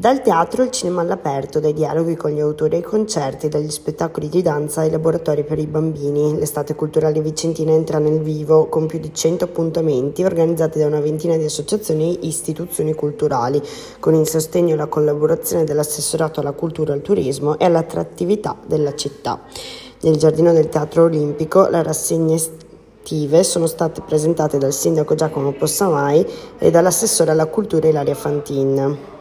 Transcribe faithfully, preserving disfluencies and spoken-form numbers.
Dal teatro al cinema all'aperto, dai dialoghi con gli autori ai concerti, dagli spettacoli di danza ai laboratori per i bambini, l'estate culturale vicentina entra nel vivo con più di cento appuntamenti organizzati da una ventina di associazioni e istituzioni culturali, con il sostegno e la collaborazione dell'assessorato alla cultura e al turismo e all'attrattività della città. Nel giardino del Teatro Olimpico le rassegne estive sono state presentate dal sindaco Giacomo Possamai e dall'assessore alla cultura Ilaria Fantin.